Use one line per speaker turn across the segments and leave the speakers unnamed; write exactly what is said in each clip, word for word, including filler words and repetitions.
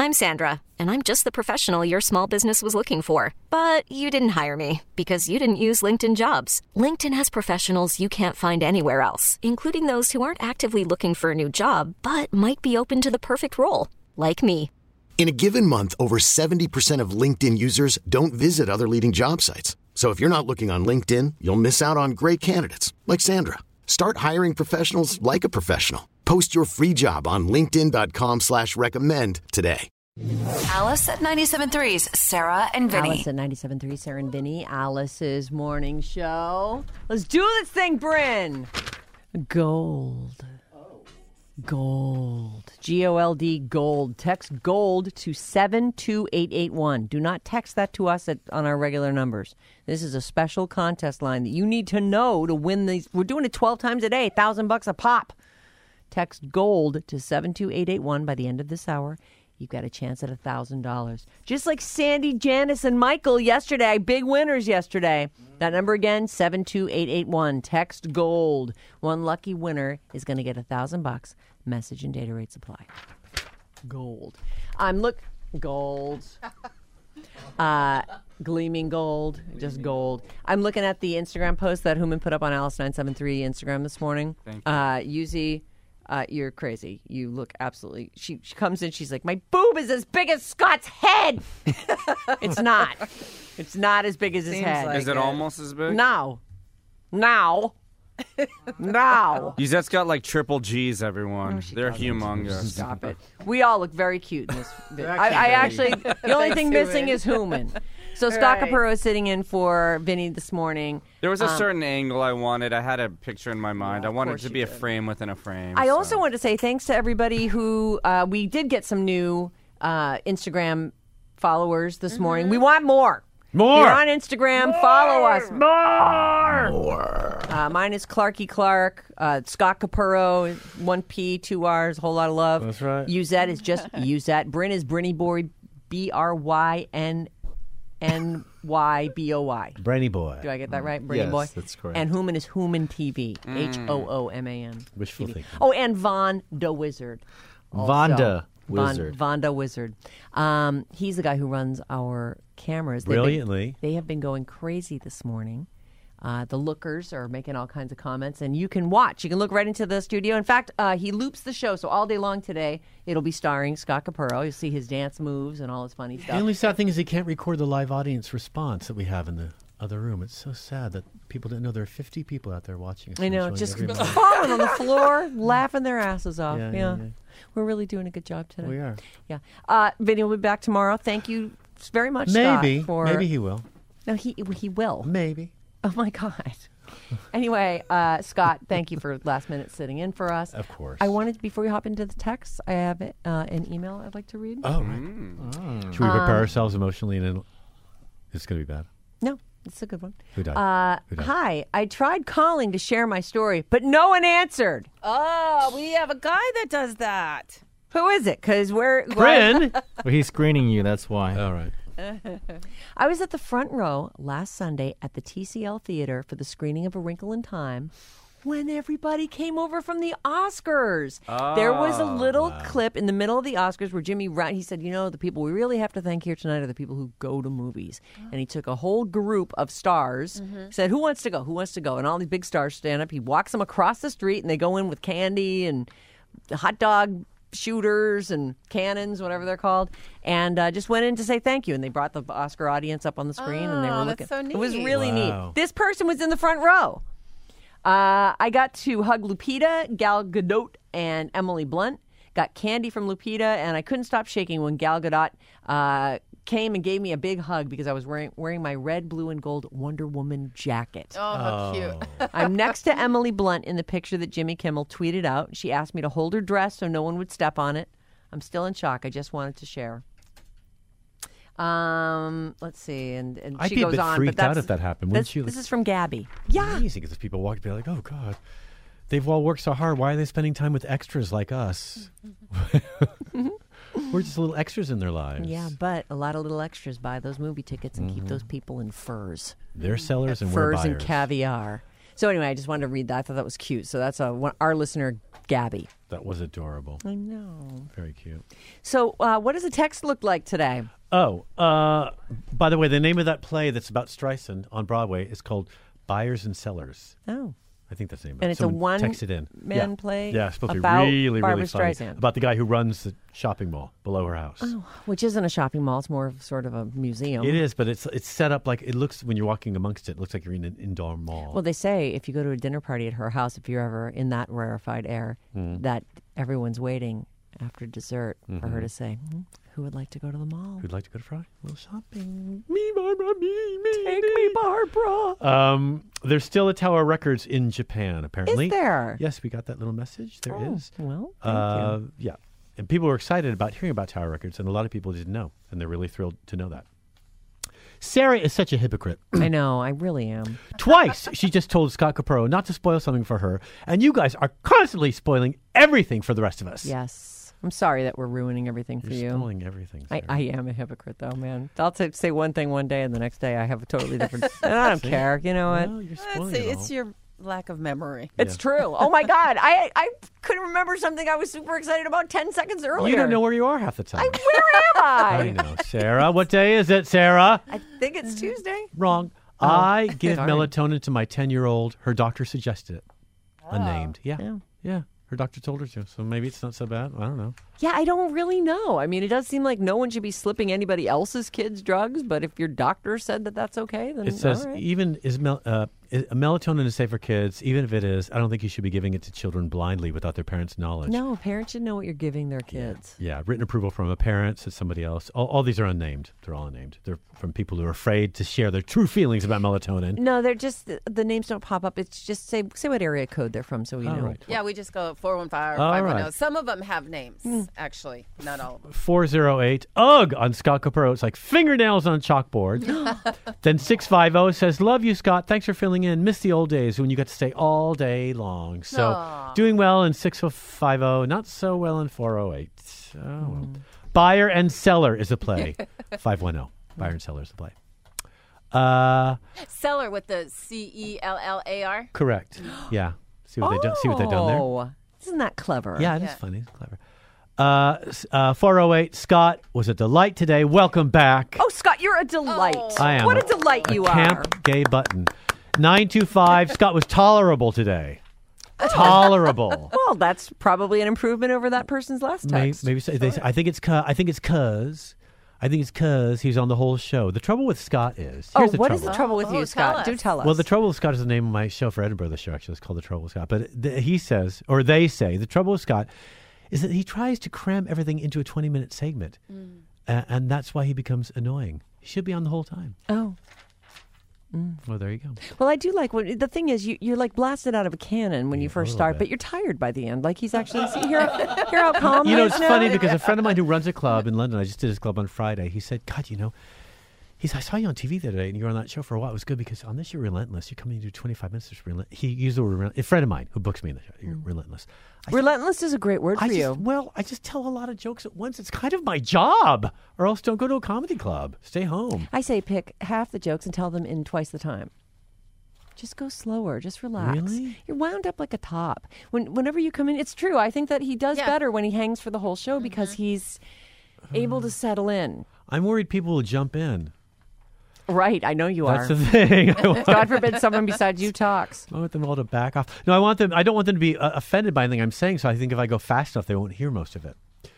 I'm Sandra, and I'm just the professional your small business was looking for. But you didn't hire me because you didn't use LinkedIn Jobs. LinkedIn has professionals you can't find anywhere else, including those who aren't actively looking for a new job, but might be open to the perfect role, like me.
In a given month, over seventy percent of LinkedIn users don't visit other leading job sites. So if you're not looking on LinkedIn, you'll miss out on great candidates like Sandra. Start hiring professionals like a professional. Post your free job on linkedin.com slash recommend today.
Alice at ninety-seven point three's Sarah and Vinny.
Alice at ninety-seven point three, Sarah and Vinny. Alice's morning show. Let's do this thing, Bryn. Gold. Gold. G O L D, gold. Text gold to seven two eight eight one. Do not text that to us at, on our regular numbers. This is a special contest line that you need to know to win these. We're doing it twelve times a day, one thousand bucks a pop. Text gold to seven two eight eight one by the end of this hour. You've got a chance at one thousand dollars. Just like Sandy, Janice, and Michael yesterday. Big winners yesterday. That number again, seven two eight eight one. Text gold. One lucky winner is going to get one thousand bucks. Message and data rates apply. Gold. I'm look gold. Uh, gleaming gold. Just gold. I'm looking at the Instagram post that Human put up on Alice nine seven three Instagram this morning.
Thank you.
Uh, Yuzi, uh, you're crazy. You look absolutely... She, she comes in, she's like, my boob is as big as Scott's head! It's not. It's not as big as his
Seems
head.
like
Is it
it.
almost as big?
Now. Now. Now.
Yuzette's got like triple G's, everyone.
No, she
They're
doesn't.
humongous.
Stop it. We all look very cute in this video. I,
actually
I
very-
actually, the only thing
Thanks,
missing
Human.
is Human. So Scott
right.
Capurro is sitting in for Vinny this morning.
There was a
Um,
certain angle I wanted. I had a picture in my mind. I wanted it
course
to
you
be a
did.
frame within a frame.
I
so.
also wanted to say thanks to everybody who, uh, we did get some new uh, Instagram followers this morning. We want more.
More.
If you're on Instagram, follow us. More. More. Uh, mine is Clarky Clark. Uh, Scott Capurro, one P, two R's, whole lot of love.
That's right.
Uzette is just Uzette. Bryn is Brinny Boy, B R Y N N Y B O Y.
Brainy boy.
Do I get that right? Brady
Yes,
Boy?
that's correct.
And Human is Human T V. H O O M A N.
Wishful
T V.
thinking.
Oh, and Von the Wizard. also.
Vonda
Von-
Wizard.
Vonda Wizard. Um, he's the guy who runs our cameras. They've been-
Brilliantly.
They have been going crazy this morning. Uh, the lookers are making all kinds of comments, and you can watch. You can look right into the studio. In fact, uh, he loops the show, so all day long today, it'll be starring Scott Capurro. You'll see his dance moves and all his funny
The
stuff.
only sad thing is he can't record the live audience response that we have in the other room. It's so sad that people didn't know there are fifty people out there watching us.
I know,
enjoying
just
every moment.
falling on the floor, laughing their asses off.
Yeah,
Yeah,
yeah, yeah.
We're really doing a good job today.
We are.
Yeah. Uh, Vinny will be back tomorrow. Thank you very much, Scott,
Maybe.
for...
Maybe he will.
No, he he will.
Maybe.
Oh, my God. Anyway, uh, Scott, thank you for last minute sitting in for us.
Of course.
I wanted, before we hop into the text, I have uh, an email I'd like to read.
Oh, right.
Mm.
Should we prepare
Um,
ourselves emotionally and then it's going to be bad?
No, it's a good one.
Who died?
Uh,
Who died?
hi, I tried calling to share my story, but no one answered.
Oh, we have a guy that does that.
Who is it? Because we're...
Bryn!
Well, he's screening you, that's why.
All right.
I was at the front row last Sunday at the T C L Theater for the screening of A Wrinkle in Time when everybody came over from the Oscars. There was a little clip in the middle of the Oscars where Jimmy Ra- he said, you know, the people we really have to thank here tonight are the people who go to movies. And he took a whole group of stars, said, who wants to go? Who wants to go? And all these big stars stand up. He walks them across the street and they go in with candy and hot dog shooters and cannons, whatever they're called, and uh, just went in to say thank you. And they brought the Oscar audience up on the screen, and they
Oh,
were
that's
looking.
so
It was
neat.
really
Wow.
neat. This person was in the front row. Uh, I got to hug Lupita, Gal Gadot, and Emily Blunt. Got candy from Lupita, and I couldn't stop shaking when Gal Gadot uh, came and gave me a big hug because I was wearing wearing my red, blue, and gold Wonder Woman jacket.
Oh, how cute.
I'm next to Emily Blunt in the picture that Jimmy Kimmel tweeted out. She asked me to hold her dress so no one would step on it. I'm still in shock. I just wanted to share. Um, let's see, and, and
I'd
she
be a
goes
bit
on.
freaked
but
out
that's-
if that happened, wouldn't
that's-
you?
This
Like-
is from Gabby. Yeah,
Amazing because people walk and be like, oh, God. They've all worked so hard. Why are they spending time with extras like us? We're just little extras in their lives.
yeah, but a lot of little extras buy those movie tickets and keep those people in furs,
They're sellers and we're
furs
buyers.
and caviar. So anyway, I just wanted to read that. I thought that was cute. So that's a one, our listener Gabby.
That was adorable.
I know.
Very cute.
So, uh, what does the text look like today?
Oh, uh, by the way, the name of that play that's about Streisand on Broadway is called Buyers and Sellers.
Oh.
I think that's the name of it.
And it's
Someone
a one
texted in.
man
yeah.
play
Yeah, it's supposed
about
to be really,
Barbra
really funny.
Streisand.
About the guy who runs the shopping mall below her house.
Oh, which isn't a shopping mall. It's more of sort of a museum.
It is, but it's it's set up like it looks when you're walking amongst it. It looks like you're in an indoor mall.
Well, they say if you go to a dinner party at her house, if you're ever in that rarefied air,
Mm.
that everyone's waiting after dessert for her
Mhm.
to say, "Hmm, who would like to go to the mall?
Who'd like to go to Friday? A little shopping. Me, Barbara, me, me.
Take me, Barbara.
Um, there's still a Tower Records in Japan, apparently.
Is there?
Yes, we got that little message. There is.
Oh, well, thank
uh,
you.
Yeah. And people were excited about hearing about Tower Records, and a lot of people didn't know, and they're really thrilled to know that. Sarah is such a hypocrite.
I know, I really am.
Twice she just told Scott Capurro not to spoil something for her, and you guys are constantly spoiling everything for the rest of us.
Yes. I'm sorry that we're ruining everything for
You're
you.
spoiling everything.
I,
Sarah.
I am a hypocrite, though, man. I'll t- say one thing one day, and the next day I have a totally different. And I don't
See?
care. You know what?
Well, you're
I'd
spoiling
say
it
it's
all.
your lack of memory.
It's true. Oh my God, I I couldn't remember something I was super excited about ten seconds earlier.
You don't know where you are half the time.
I, where am I?
I know. Sarah, what day is it, Sarah?
I think it's Tuesday.
Wrong.
Oh,
I give
sorry.
melatonin to my ten-year-old. Her doctor suggested it. Unnamed. Yeah.
Yeah.
Yeah. Her doctor told her to. So maybe it's not so bad. I don't know.
Yeah, I don't really know. I mean, it does seem like no one should be slipping anybody else's kids drugs, but if your doctor said that that's okay, then
It says
all right.
even is mel- uh, is, melatonin is safe for kids. Even if it is, I don't think you should be giving it to children blindly without their parents' knowledge.
No, parents should know what you're giving their kids.
Yeah, written approval from a parent, says somebody else. All, all these are unnamed. They're all unnamed. They're from people who are afraid to share their true feelings about melatonin.
No, they're just the names don't pop up. It's just say say what area code they're from, so we
All
know.
right.
Yeah, we just go four one five or
All
five one zero.
right.
Some of them have names, actually. Not all of them.
four oh eight, ugh, on Scott Capurro. It's like fingernails on a chalkboard. Then six fifty says, love you, Scott. Thanks for filling in. Miss the old days when you got to stay all day long. So
Aw.
doing well in six fifty, not so well in four oh eight. Oh, well. Buyer and Seller is a play. five one zero. Buyer and Seller is a play. Uh,
Seller with the C E L L A R.
correct. Yeah. See what they done. See what they've done there.
Oh, isn't that clever?
Yeah, it is
Yeah.
funny. It's clever. Uh, s- uh, four oh eight, Scott was a delight today. Welcome back.
Oh, Scott, you're a delight.
Oh.
I am.
What a delight you
a
are.
Camp gay button. nine two five, Scott was tolerable today. Tolerable.
Well, that's probably an improvement over that person's last
Maybe,
text.
maybe so. They say, I think it's cause, I think it's cause I think it's cause he's on the whole show. The trouble with Scott is
Oh,
here's the
what
trouble.
is the trouble with
Oh,
you,
oh,
Scott?
tell
Do
us.
tell us.
Well, the trouble with Scott is the name of my show for Edinburgh. The show actually is called The Trouble with Scott. But th- he says, or they say, the trouble with Scott is that he tries to cram everything into a twenty-minute segment,
Mm.
uh, and that's why he becomes annoying. He should be on the whole time.
Oh.
Well, there you go.
Well, I do like when the thing is you, you're like blasted out of a cannon when
Yeah,
you
a
first
little
start,
bit.
but you're tired by the end. Like he's actually see, hear, hear how calm
You
he
know,
is
it's
now?
funny because a friend of mine who runs a club in London, I just did his club on Friday. He said, God, you know, he said, I saw you on T V the other day and you were on that show for a while. It was good because on this you're relentless. You come in and do twenty-five minutes. Just relent- he used the word relentless. A friend of mine who books me in the show. You're relentless. I said,
Relentless is a great word for
I just,
you.
well, I just tell a lot of jokes at once. It's kind of my job. Or else don't go to a comedy club. Stay home.
I say pick half the jokes and tell them in twice the time. Just go slower. Just relax.
Really?
You're wound up like a top. When whenever you come in, it's true. I think that he does
Yeah.
better when he hangs for the whole show because he's able to settle in.
I'm worried people will jump in.
Right. I know you
That's
are.
the thing. I want,
God forbid someone besides you talks.
I want them all to back off. No, I want them. I don't want them to be uh, offended by anything I'm saying. So I think if I go fast enough, they won't hear most of it.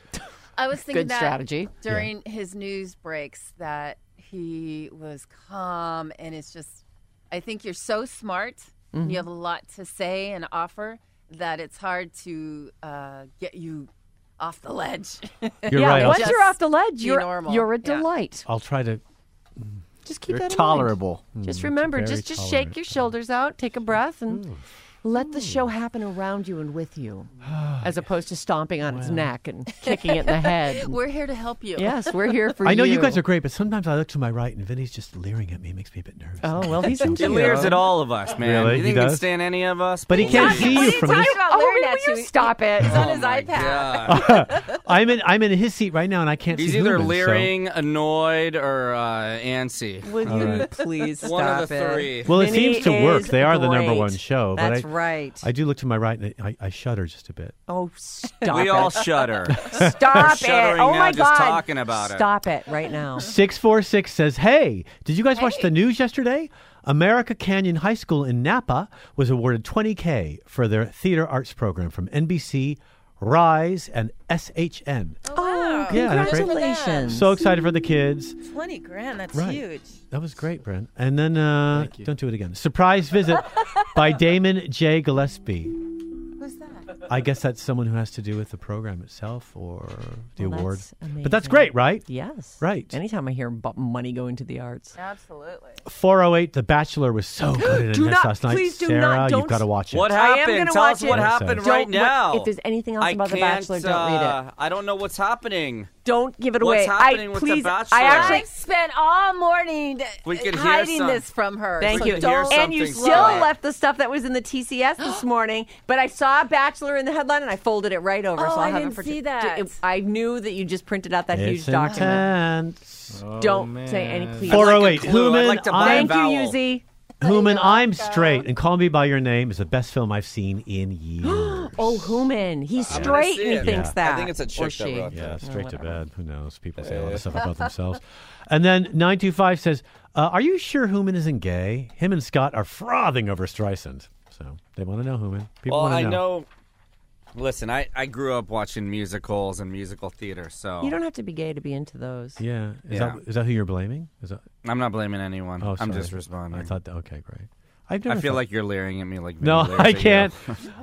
I was thinking
Good
that
strategy.
during his news breaks that he was calm and it's just, I think you're so smart.
Mm-hmm.
You have a lot to say and offer that it's hard to uh, get you off the ledge.
You're
yeah,
right. I'll,
once
Just
you're off the ledge,
be
you're
normal.
you're a
Yeah.
delight.
I'll try to.
Just keep
You're
that in mind.
tolerable.
Just remember,
very
just just
tolerant.
shake your shoulders out, take a breath, and let the show happen around you and with you, as opposed to stomping on its neck and kicking it in the head.
We're here to help you.
Yes, we're here for you.
I know you guys are great, but sometimes I look to my right and Vinny's just leering at me. It makes me a bit nervous.
Oh well, he's
He
into
leers
you.
at all of us, man.
Really?
You
He
think he can
does?
stand any of us?
But he can't
What
see
are
you
you
from
talking
this.
about
Oh,
leering
will
at
you
you?
stop it?
He's on
Oh
his
my
iPad.
God.
I'm in. I'm in his seat right now, and I can't
He's
see
either
Hooman, so-
leering, annoyed, or uh, antsy.
Would
All
you
right.
please stop
One of the
it?
three.
Well, it
Vinny
seems to work.
is
They are the number
great.
one show.
That's
but I,
right.
I do look to my right, and I, I shudder just a bit.
Oh, stop
we
it.
all shudder.
Stop it.
shuddering
Oh,
now
my
just
God.
talking about it.
Stop it right now.
Six four six says, "Hey, did you guys watch the news yesterday? America Canyon High School in Napa was awarded twenty K for their theater arts program from N B C, Rise, and S H N.
Oh,
Yeah, that's great.
congratulations.
So excited for the kids.
twenty grand, that's
Right.
huge.
That was great, Brent. And then, uh,
Thank you.
don't do it again. Surprise visit by Damon J. Gillespie.
Who's that?
I guess that's someone who has to do with the program itself or the
Well,
award.
that's
But that's
amazing.
great, right?
Yes.
Right.
Anytime I hear about money going to the arts.
Absolutely.
four oh eight, The Bachelor was so good in
Do
this
not-
last night.
please do
Sarah,
not-
you've
don't-
got to watch it.
What
I am
happened?
gonna
Tell
watch
us
it.
what
Don't-
happened
what-
right now.
If there's anything else
I
about The
can't,
Bachelor, don't read
uh,
it.
I don't know what's happening.
Don't give it
What's
away.
happening
I,
with The
please,
Bachelor?
I actually
I spent all morning
We could hear
hiding
some-
this from her.
Thank
so
you.
could hear
don't-
And you
something
still
slow.
left the stuff that was in the T C S this morning, but I saw Bachelor in the headline and I folded it right over.
Oh,
so I'll
I
have
didn't
it for
see
t-
that.
it- I knew that you just printed out that
It's
huge document.
intense.
Oh,
Don't
man.
say any, please.
four oh
I'd
eight,
like a clue. I'd
Human,
like to buy a
I'm,
Thank you,
vowel.
Yuzi.
Human, I'm Straight, and Call Me By Your Name is the best film I've seen in years.
Oh, Human. He's
I'm gonna
straight
see
and he
it.
thinks
Yeah.
that.
I think it's a
Or
chick that
she.
wrote
Yeah,
that.
straight to
whatever.
bed. Who knows? People say a lot of stuff about themselves. And then nine two five says, uh, are you sure Human isn't gay? Him and Scott are frothing over Streisand. So they want to know, Human. People
Well,
want
I
to
know. Listen, I, I grew up watching musicals and musical theater, so
You don't have to be gay to be into those.
Yeah. Is,
Yeah.
That, is that who you're blaming? Is that?
I'm not blaming anyone.
Oh,
I'm
sorry.
just responding.
I thought, that, okay, great. I've
I
never
feel
thought-
like you're leering at me like Vinny
No,
leers
I
at you.
can't.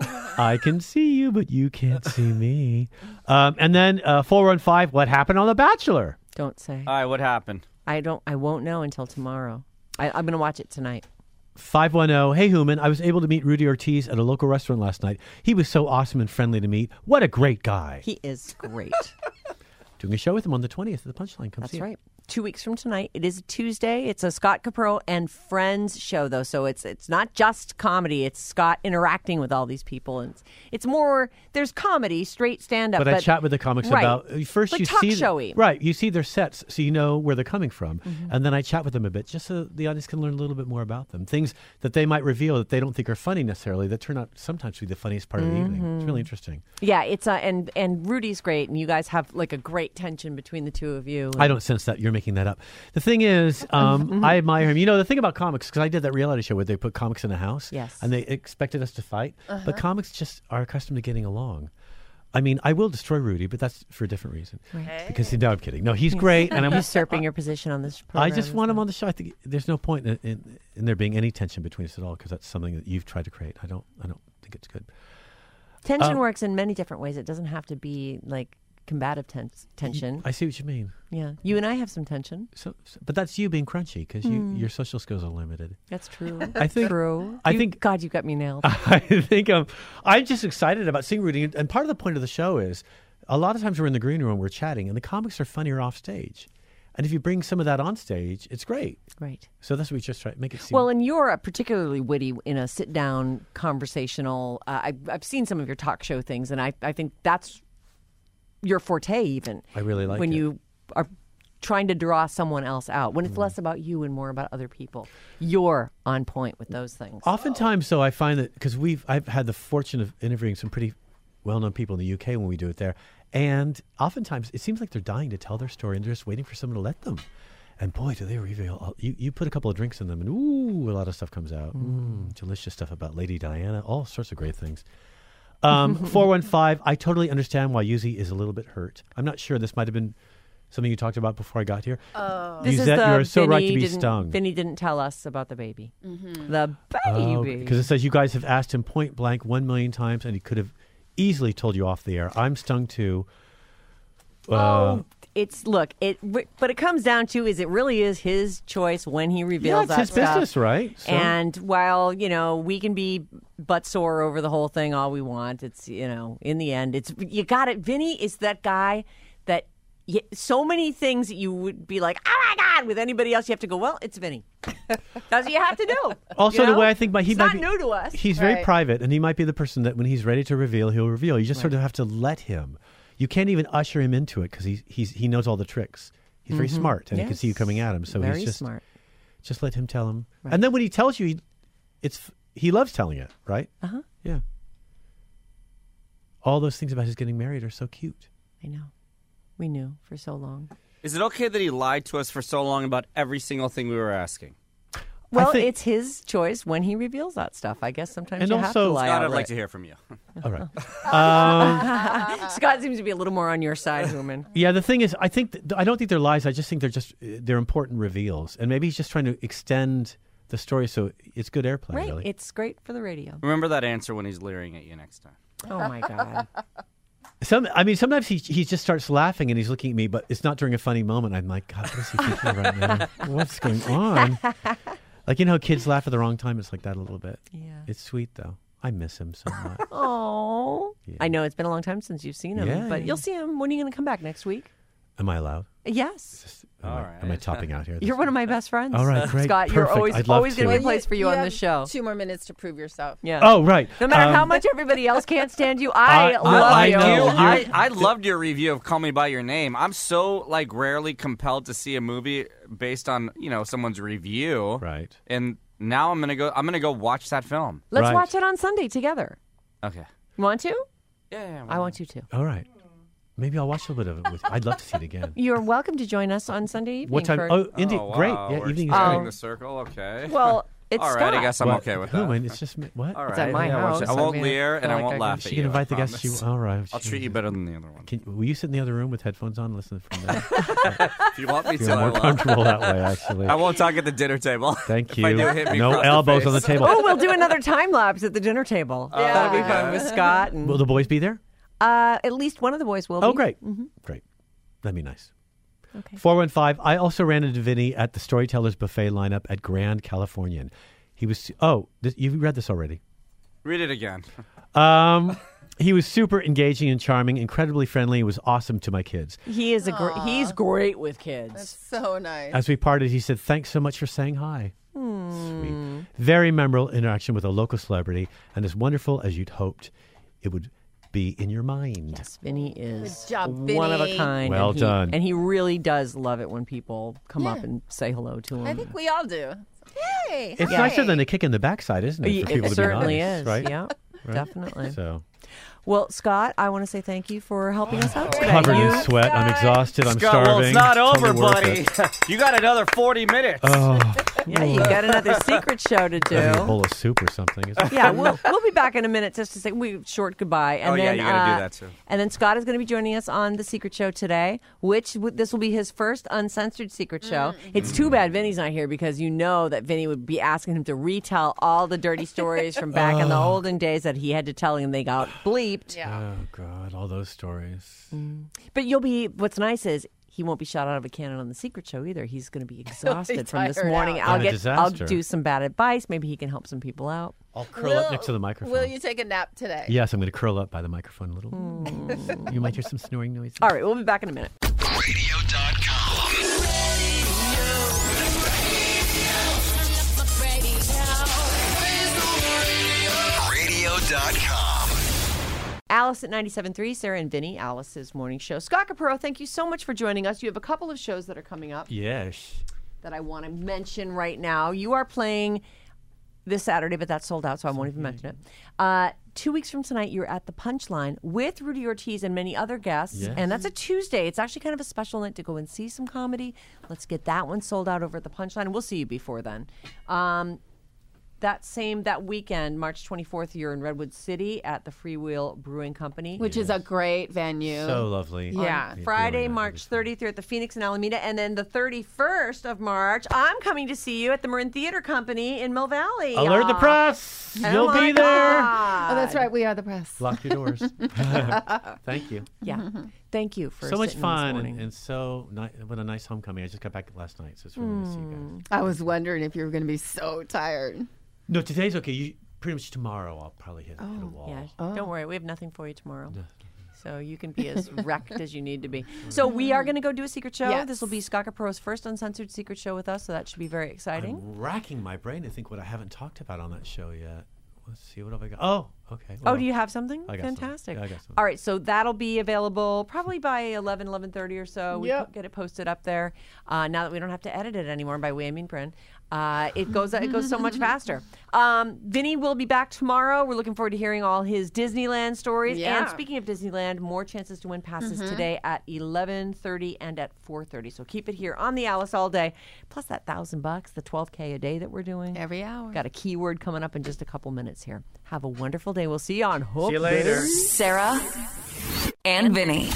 I can see you, but you can't see me. Um, and then uh, four one five, what happened on The Bachelor?
Don't say.
All right, what happened?
I don't. I won't know until tomorrow. I, I'm going to watch it tonight.
five one zero, hey, Human, I was able to meet Rudy Ortiz at a local restaurant last night. He was so awesome and friendly to meet. What a great guy.
He is great.
Doing a show with him on the twentieth at the Punchline. Come
That's
see it.
right. Two weeks from tonight. It is a Tuesday. It's a Scott Capro and Friends show, though. So it's it's not just comedy. It's Scott interacting with all these people, and it's, it's more. There's comedy, straight stand up.
But, I chat with the comics
right.
about uh, first
Like
you
talk
see
showy.
right you see their sets so you know where they're coming from,
Mm-hmm.
and then I chat with them a bit just so the audience can learn a little bit more about them, things that they might reveal that they don't think are funny necessarily that turn out sometimes to be the funniest part of the evening. It's
Mm-hmm.
really interesting.
Yeah, it's uh, and and Rudy's great, and you guys have like a great tension between the two of you.
I don't sense that. You're making that up. The thing is, um, I admire him. You know, the thing about comics, because I did that reality show where they put comics in a house,
Yes.
and they expected us to fight, but comics just are accustomed to getting along. I mean, I will destroy Rudy, but that's for a different reason. Because no, I'm kidding. No, he's great, and I'm
usurping your position on this program.
I just want him on the show. I think there's no point in, in, in there being any tension between us at all, because that's something that you've tried to create. I don't. I don't think it's good.
Tension
Um,
works in many different ways. It doesn't have to be like combative tens- tension.
I see what you mean.
Yeah, you and I have some tension.
So, so but that's you being crunchy because you your social skills are limited.
That's true.
I think.
True.
I
You-
think-
God, you got me nailed.
I think um, I'm just excited about seeing Rudy, and part of the point of the show is a lot of times we're in the green room, we're chatting, and the comics are funnier off stage. And if you bring some of that on stage, it's great.
Right.
So that's what we just try to make it seem.
Well, and you're uh, particularly witty in a sit-down conversational. Uh, I, I've seen some of your talk show things, and I, I think that's your forte. Even
I really like
when
it.
you are trying to draw someone else out. When it's
Mm.
less about you and more about other people, you're on point with those things.
Oftentimes, though, I find that because we've I've had the fortune of interviewing some pretty well-known people in the U K when we do it there, and oftentimes it seems like they're dying to tell their story and they're just waiting for someone to let them. And boy, do they reveal! all- You you put a couple of drinks in them, and ooh, a lot of stuff comes out. Mm, delicious stuff about Lady Diana, all sorts of great things. Um, four one five. I totally understand why Yuzi is a little bit hurt. I'm not sure. This might have been something you talked about before I got here. Oh,
This is
Yuzette,
the
you are so right to
Vinny
be
didn't-
stung.
Vinny didn't tell us about the baby.
Mm-hmm.
The baby.
Because it says you guys have asked him point blank one million times, and he could have easily told you off the air. I'm stung too. Uh,
Oh, it's look. It, but it comes down to is it really is his choice when he
yeah,
reveals
it's
that
his
stuff.
business, right? So-
And while you know we can be butt sore over the whole thing all we want, it's you know in the end it's you got it. Vinny is that guy that y so many things that you would be like, oh my god, with anybody else you have to go. Well, it's Vinny. That's what you have to do.
also,
you
the
know?
way I think, but he
it's
might
not
be,
new to us.
He's very
Right.
private, and he might be the person that when he's ready to reveal, he'll reveal. You just sort of have to let him. you can't even usher him into it because he he's he knows all the tricks. He's very smart, and he can see you
Yes.
coming at him. So
Very
he's just
smart.
just let him tell him.
Right.
And then when he tells you, he, it's he loves telling it, right?
Uh huh.
Yeah. All those things about his getting married are so cute.
I know. We knew for so long.
Is it okay that he lied to us for so long about every single thing we were asking?
Well,
think-
it's his choice when he reveals that stuff. I guess sometimes
And
you have
also-
to lie
Scott, I'd
outright.
like to hear from you.
All right. Um,
Scott seems to be a little more on your side, Human.
yeah, the thing is, I think th- I don't think they're lies. I just think they're just they're important reveals, and maybe he's just trying to extend the story so it's good airplay.
Right.
Really.
It's great for the radio.
Remember that answer when he's leering at you next time.
Oh, my God.
Some, I mean, sometimes he he just starts laughing and he's looking at me, but it's not during a funny moment. I'm like, God, what is he thinking right now? What's going on? Like, you know, how kids laugh at the wrong time. It's like that a little bit.
Yeah.
It's sweet though. I miss him so much.
Oh.
Yeah.
I know it's been a long time since you've seen him,
Yeah,
but
yeah.
you'll see him. When are you going to come back next week?
Am I allowed?
Yes.
Just, am,
All
I,
right.
am I topping out here?
You're one of my best friends.
All right, great.
Scott, you're
Perfect.
always
I'd love
always going to
to.
be a place for you, on
have
this show.
Two more minutes to prove yourself.
Yeah.
Oh, right.
No matter
Um,
how much everybody else can't stand you, I,
I-
love
I
I
you.
like
know.
you.
You're-
I, I loved your review of Call Me by Your Name. I'm so like rarely compelled to see a movie based on you know someone's review.
Right.
And now I'm gonna go. I'm gonna go watch that film.
Let's
Right.
watch it on Sunday together.
Okay.
You want to?
Yeah. yeah,
I want you to.
All right. Maybe I'll watch a little bit of it with you. I'd love to see it again.
You're welcome to join us on Sunday evening.
What time?
For,
Oh, Indy.
Oh,
Great.
wow.
Yeah,
We're
evening is
expanding
great.
the circle. Okay.
well, it's
All right.
Scott.
I guess I'm
Well,
okay with
who,
that.
man, it's just me. What?
All right.
It's at my
yeah,
house.
I won't
I mean,
leer
I
and
feel
I
like
won't
I
laugh
She
at
can
you.
invite
I
the guests.
promise.
She, all right.
I'll treat you better than the other one.
Can, will you sit in the other room with headphones on and listen from there?
If you want me to,
Feel
I
more
will.
comfortable that way, actually.
I won't talk at the dinner table.
Thank
If
you.
I do, hit me
No
across the
elbows on the
face.
table.
Oh, we'll do another time lapse at the dinner table.
Yeah.
That'll be fun with Scott. And,
Will the boys be there?
uh, at least one of the boys will
Oh,
be.
great. Great. That'd be nice.
Okay.
four one five. I also ran into Vinny at the Storytellers Buffet lineup at Grand Californian. He was, oh, this, you've read this already.
Read it again.
Um, he was super engaging and charming, incredibly friendly. He was awesome to my kids.
He is a gr- he's great with kids.
That's so nice.
As we parted, he said, "Thanks so much for saying hi." Sweet. Very memorable interaction with a local celebrity, and as wonderful as you'd hoped it would be in your mind.
Yes, Vinny is
Good job,
one of a
Vinny.
kind.
Well
and he,
done.
And he really does love it when people come up
Yeah.
and say hello to him.
I think we all do. Hey,
It's
hey.
nicer than a kick in the backside, isn't it? For
it
people to
certainly
be nice,
is.
right?
Yeah, definitely.
So
Well, Scott, I want to say thank you for helping us out today.
covered
You-
in sweat. I'm exhausted. I'm
Scott,
starving.
well, it's not over,
Totally worth
buddy.
it.
You got another forty minutes.
Oh,
Yeah, you got another secret show to
maybe a
do.
bowl of soup or something. Isn't it?
Yeah, we'll we'll be back in a minute just to say we short goodbye. And
Oh, yeah,
then,
you gotta do
uh,
that, too.
And then Scott is going to be joining us on the Secret Show today, which w- this will be his first uncensored Secret Show. It's too bad Vinny's not here because you know that Vinny would be asking him to retell all the dirty stories from back in the olden days that he had to tell him they got bleeped.
Yeah.
Oh God, all those stories.
But you'll be. What's nice is. He won't be shot out of a cannon on the Secret Show either. He's going to be exhausted from this
tired
morning.
out.
I'll
And a
get. I'll
disaster.
do some bad advice. Maybe he can help some people out.
I'll curl up next to the microphone.
Will you take a nap today?
Yes, I'm going to curl up by the microphone a little. You might hear some snoring noises.
All right, we'll be back in a minute.
radio dot com. radio dot com.
Alice at ninety-seven point three, Sarah and Vinny, Alice's morning show. Scott Capurro, thank you so much for joining us. You have a couple of shows that are coming up
Yes.
that I want to mention right now. You are playing this Saturday, but that's sold out, so I won't even mention it. Uh, two weeks from tonight, you're at the Punchline with Rudy Ortiz and many other guests,
Yes.
and that's a Tuesday. It's actually kind of a special night to go and see some comedy. Let's get that one sold out over at the Punchline. We'll see you before then. Um, that same, that weekend, March twenty-fourth, you're in Redwood City at the Freewheel Brewing Company.
Which is a great venue.
So lovely.
Yeah.
Really
Friday,
nice.
March thirtieth, you're at the Phoenix in Alameda. And then the thirty-first of March, I'm coming to see you at the Marin Theater Company in Mill Valley.
Alert the
Aw.
press.
Oh
You'll
my
be there.
God.
Oh, that's right. We are the press.
Lock your doors. Thank you.
Yeah. Thank you for
So much
sitting this
fun
morning.
and, and so ni- what a nice homecoming. I just got back last night, so it's really nice to see you guys.
I was wondering if you were going to be so tired.
No, today's okay. You, pretty much tomorrow I'll probably hit, hit a wall.
Yeah, don't worry. We have nothing for you tomorrow. So you can be as wrecked as you need to be. So we are going to go do a secret show.
Yes.
This will be Scott Capro's first uncensored secret show with us, so that should be very exciting.
I'm racking my brain to think what I haven't talked about on that show yet. Let's see, what have I got? Oh, Okay.
Oh,
well,
do you have something?
I got some.
Fantastic.
Yeah, I got some.
All right, so that'll be available probably by eleven, eleven thirty or so. We
Yep.
po- get it posted up there. Uh, now that we don't have to edit it anymore, by we I mean Bryn, uh, it goes it goes so much faster. Um, Vinny will be back tomorrow. We're looking forward to hearing all his Disneyland stories.
Yeah.
And speaking of Disneyland, more chances to win passes today at eleven thirty and at four thirty. So keep it here on the Alice all day. Plus that thousand bucks, the twelve K a day that we're doing.
Every hour.
Got a keyword coming up in just a couple minutes here. Have a wonderful day. We'll see you on Hook.
See you later.
Sarah and Vinny.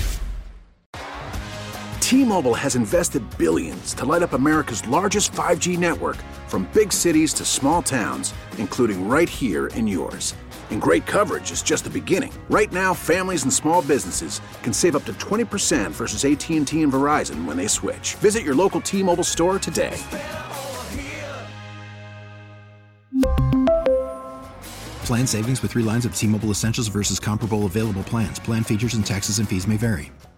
T-Mobile has invested billions to light up America's largest five G network, from big cities to small towns, including right here in yours. And great coverage is just the beginning. Right now, families and small businesses can save up to twenty percent versus A T and T and Verizon when they switch. Visit your local T-Mobile store today.
Plan savings with three lines of T-Mobile Essentials versus comparable available plans. Plan features and taxes and fees may vary.